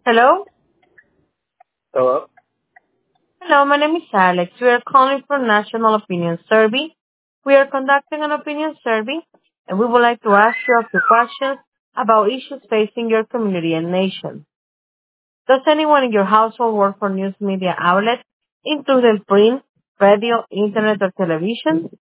Hello? Hello? Hello, my name is Alex. We are calling from National Opinion Survey. We are conducting an opinion survey and we would like to ask you a few questions about issues facing your community and nation. Does anyone in your household work for news media outlets, including print, radio, internet, or television?